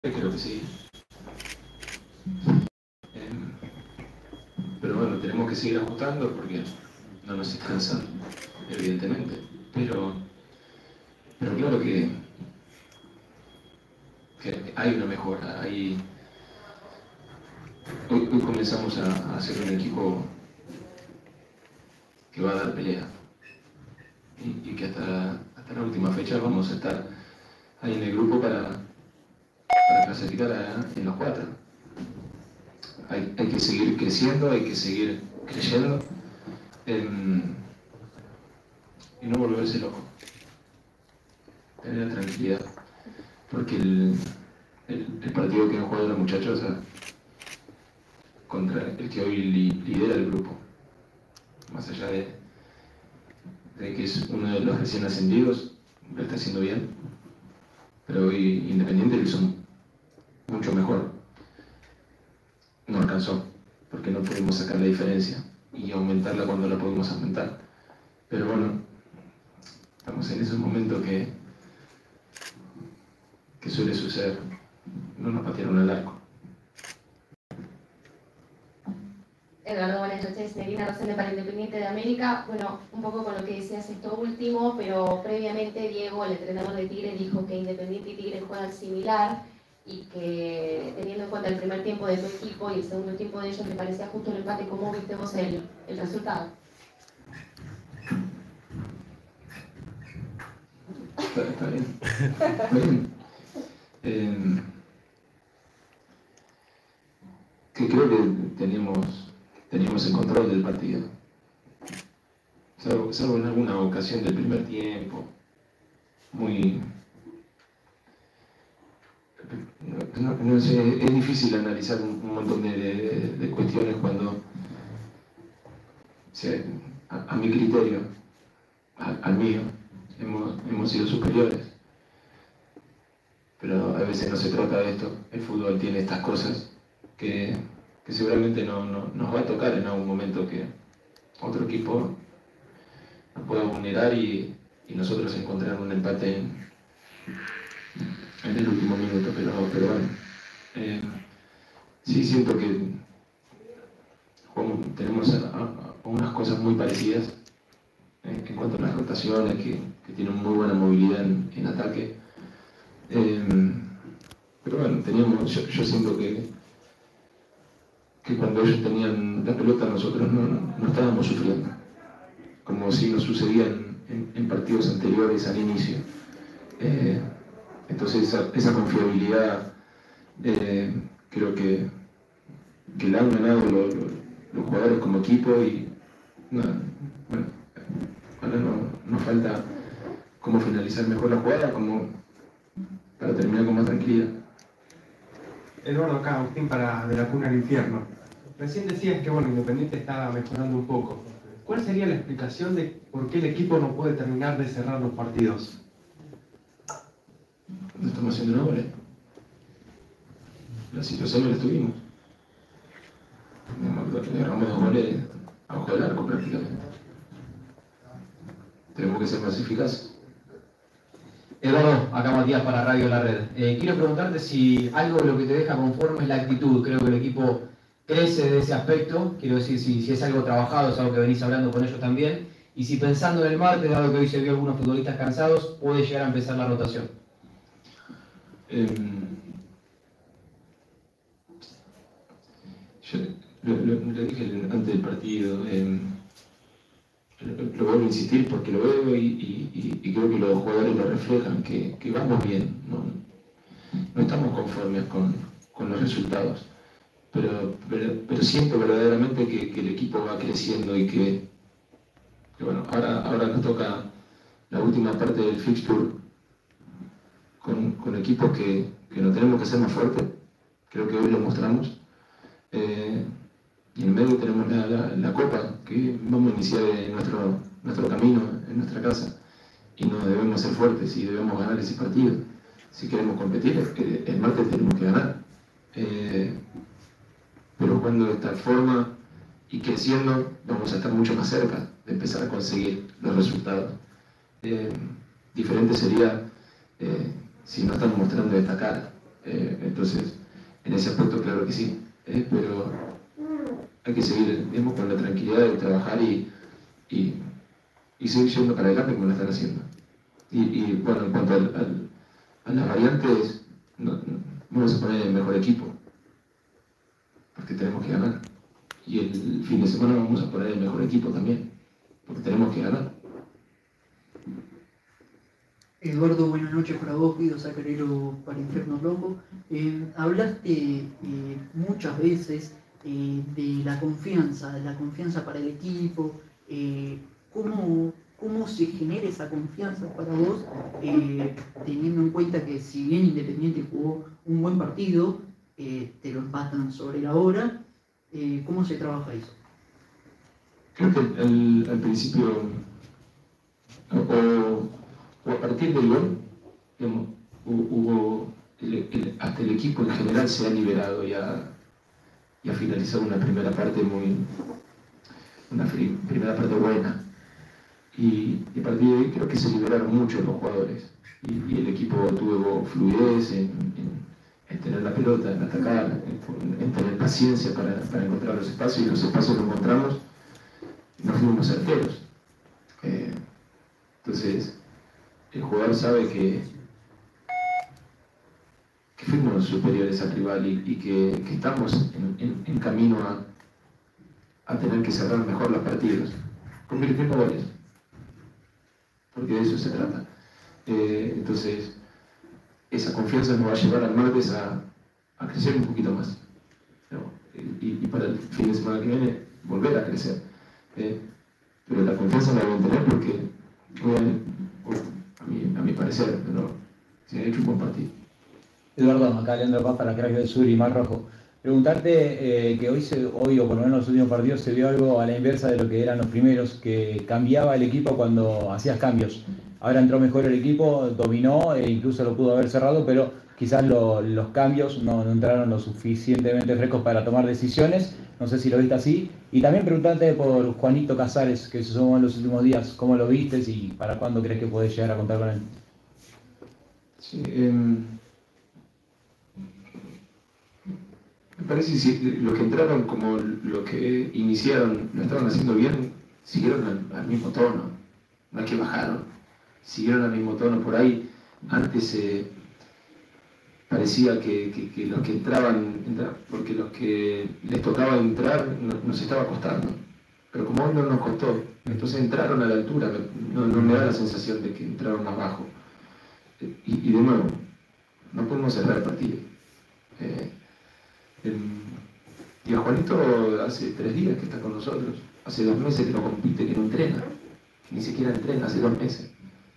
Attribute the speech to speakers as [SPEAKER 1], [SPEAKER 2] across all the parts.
[SPEAKER 1] Creo que sí. Pero bueno, tenemos que seguir ajustando porque no nos alcanza, evidentemente. Pero claro que hay una mejora. Hoy comenzamos a hacer un equipo que va a dar pelea. Y que hasta la última fecha vamos a estar ahí en el grupo para clasificar en los 4. Hay que seguir creciendo, hay que seguir creyendo y no volverse loco. Tener tranquilidad. Porque el partido que han jugado los muchachos contra el que hoy lidera el grupo, más allá de que es uno de los recién ascendidos, lo está haciendo bien, pero hoy Independiente lo hizo mucho mejor. No alcanzó, porque no pudimos sacar la diferencia y aumentarla cuando la pudimos aumentar. Pero bueno, estamos en esos momentos que suele suceder. No nos patearon al arco.
[SPEAKER 2] Eduardo, buenas noches. Melina Rosende para Independiente de América. Bueno, un poco con lo que decías esto último, pero previamente Diego, el entrenador de Tigre, dijo que Independiente y Tigre juegan similar y que teniendo en cuenta el primer tiempo de tu equipo y el segundo tiempo de ellos, ¿te parecía justo el empate? ¿Cómo viste vos el resultado?
[SPEAKER 1] Está bien. Está bien. Que creo que teníamos el control del partido. Salvo en alguna ocasión del primer tiempo. No sé, es difícil analizar un montón de cuestiones cuando, a mi criterio, al mío, hemos sido superiores. Pero a veces no se trata de esto. El fútbol tiene estas cosas que seguramente nos va a tocar en algún momento que otro equipo nos pueda vulnerar y nosotros encontrar un empate en el último minuto. Pero bueno, sí siento que tenemos unas cosas muy parecidas en cuanto a las rotaciones, que tienen muy buena movilidad en ataque. Pero bueno, yo siento que cuando ellos tenían la pelota nosotros no estábamos sufriendo, como si nos sucedía en partidos anteriores al inicio. Entonces esa confiabilidad creo que la han ganado los jugadores como equipo y bueno, ahora nos falta cómo finalizar mejor la jugada, para terminar con más tranquilidad.
[SPEAKER 3] Eduardo, acá, Agustín, de la Cuna al Infierno. Recién decías que Independiente estaba mejorando un poco. ¿Cuál sería la explicación de por qué el equipo no puede terminar de cerrar los partidos?
[SPEAKER 1] No estamos haciendo una goles. La situación no la tuvimos. Le agarramos 2 goles abajo del arco prácticamente. Tenemos que ser más eficaces.
[SPEAKER 4] Eduardo, acá Matías para Radio La Red. Quiero preguntarte si algo de lo que te deja conforme es la actitud. Creo que el equipo crece de ese aspecto. Quiero decir, si es algo trabajado, es algo que venís hablando con ellos también. Y si pensando en el martes, dado que hoy se vio algunos futbolistas cansados, puede llegar a empezar la rotación.
[SPEAKER 1] Yo lo dije antes del partido. Lo vuelvo a insistir porque lo veo y creo que los jugadores lo reflejan, que vamos bien, no estamos conformes con los resultados, pero siento verdaderamente que el equipo va creciendo y que bueno, ahora nos toca la última parte del fixture con equipos que nos tenemos que hacer más fuertes. Creo que hoy lo mostramos. Y en medio tenemos la Copa, que vamos a iniciar nuestro camino en nuestra casa. Y no debemos ser fuertes y debemos ganar ese partido. Si queremos competir, el martes tenemos que ganar. Pero jugando de esta forma y creciendo, vamos a estar mucho más cerca de empezar a conseguir los resultados. Diferente sería si no estamos mostrando esta cara. Entonces, en ese aspecto claro que sí, pero hay que seguir, digamos, con la tranquilidad de trabajar y seguir yendo para adelante como lo están haciendo. Y bueno, en cuanto a las variantes, vamos a poner el mejor equipo, porque tenemos que ganar. Y el fin de semana vamos a poner el mejor equipo también, porque tenemos que ganar.
[SPEAKER 5] Eduardo, buenas noches para vos, Guido Sacarero para Infierno Rojo. Hablaste muchas veces de la confianza para el equipo. ¿Cómo se genera esa confianza para vos, teniendo en cuenta que si bien Independiente jugó un buen partido, te lo empatan sobre la hora? ¿Cómo se trabaja eso?
[SPEAKER 1] Creo que al principio, o a partir del gol, digamos, hubo hasta el equipo en general se ha liberado y ha finalizado una primera parte primera parte buena. Y a partir de ahí creo que se liberaron mucho los jugadores. Y el equipo tuvo fluidez en tener la pelota, en atacar, en tener paciencia para encontrar los espacios, y los espacios que encontramos no fuimos certeros. Entonces, el jugador sabe que fuimos superiores al rival y que estamos en camino a tener que cerrar mejor los partidos, convirtiendo goles, porque de eso se trata. Entonces, esa confianza nos va a llevar al martes a crecer un poquito más, ¿no? Y para el fin de semana que viene volver a crecer. Pero la confianza la deben tener porque, a mi parecer, ¿no? Se ha hecho un buen partido.
[SPEAKER 6] Eduardo, acá Leandro Paz para Crack del Sur y Mar Rojo. Preguntarte que hoy o por lo menos en los últimos partidos se vio algo a la inversa de lo que eran los primeros, que cambiaba el equipo cuando hacías cambios. Ahora entró mejor el equipo, dominó e incluso lo pudo haber cerrado, pero quizás los cambios no entraron lo suficientemente frescos para tomar decisiones. No sé si lo viste así. Y también preguntarte por Juanito Casares, que se sumó en los últimos días. ¿Cómo lo viste y para cuándo crees que podés llegar a contar con él?
[SPEAKER 1] Sí, me parece que si los que entraron como los que iniciaron lo estaban haciendo bien, siguieron al mismo tono, no es que bajaron, siguieron al mismo tono. Por ahí antes parecía que los que entraban, porque los que les tocaba entrar nos estaba costando, pero como hoy no nos costó, entonces entraron a la altura. No me da la sensación de que entraron más bajo. Y de nuevo, no podemos cerrar el partido. Y a Juanito hace 3 días que está con nosotros, hace 2 meses que no compite, que no entrena, que ni siquiera entrena, hace 2 meses.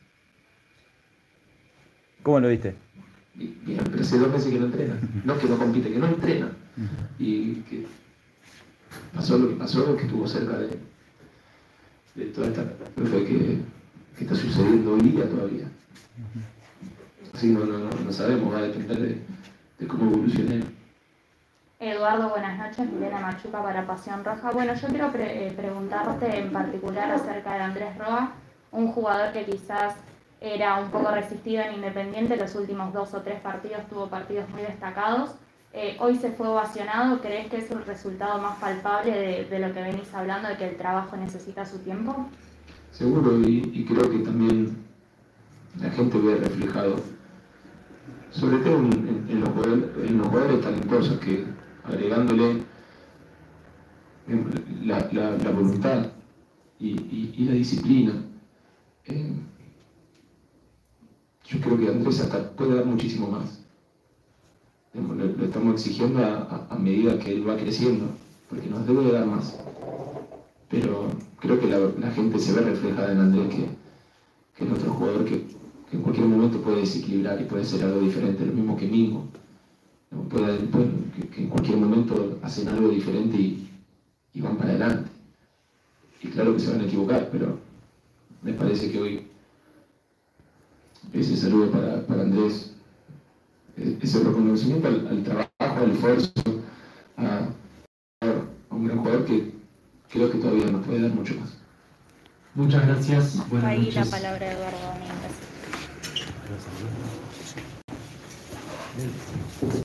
[SPEAKER 6] ¿Cómo lo viste?
[SPEAKER 1] Bien, pero hace 2 meses que no entrena, no que no compite, que no entrena. Y que pasó lo que pasó, que estuvo cerca de toda esta que está sucediendo hoy día todavía. Así no sabemos, va a depender de cómo evolucione.
[SPEAKER 7] Eduardo, buenas noches. Milena Machuca para Pasión Roja. Bueno, yo quiero preguntarte en particular acerca de Andrés Roa, un jugador que quizás era un poco resistido en Independiente. Los últimos 2 o 3 partidos tuvo partidos muy destacados. Hoy se fue ovacionado. ¿Crees que es el resultado más palpable de lo que venís hablando, de que el trabajo necesita su tiempo?
[SPEAKER 1] Seguro, y creo que también la gente ve reflejado, sobre todo en los jugadores talentosos, que agregándole la voluntad y la disciplina, yo creo que Andrés hasta puede dar muchísimo más. Lo estamos exigiendo a medida que él va creciendo, porque nos debe de dar más. Pero creo que la gente se ve reflejada en Andrés, que es otro jugador que en cualquier momento puede desequilibrar y puede ser algo diferente, lo mismo que Mingo. Que en cualquier momento hacen algo diferente y van para adelante. Y claro que se van a equivocar, pero me parece que hoy ese saludo para Andrés, ese reconocimiento al trabajo, al esfuerzo, a un gran jugador que creo que todavía nos puede dar mucho más.
[SPEAKER 3] Muchas gracias. Buenas
[SPEAKER 7] Ahí
[SPEAKER 3] noches.
[SPEAKER 7] la palabra de Eduardo Domínguez.